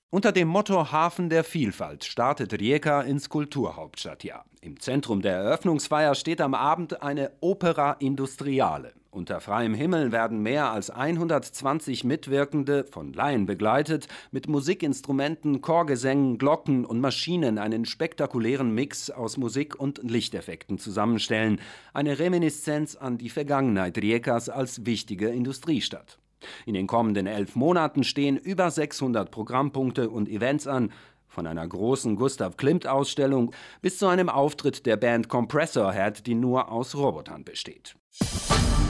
Unter dem Motto Hafen der Vielfalt startet Rijeka ins Kulturhauptstadtjahr. Im Zentrum der Eröffnungsfeier steht am Abend eine Opera Industriale. Unter freiem Himmel werden mehr als 120 Mitwirkende, von Laien begleitet, mit Musikinstrumenten, Chorgesängen, Glocken und Maschinen einen spektakulären Mix aus Musik und Lichteffekten zusammenstellen. Eine Reminiszenz an die Vergangenheit Rijekas als wichtige Industriestadt. In den kommenden 11 Monaten stehen über 600 Programmpunkte und Events an, von einer großen Gustav-Klimt-Ausstellung bis zu einem Auftritt der Band Compressor Head, die nur aus Robotern besteht.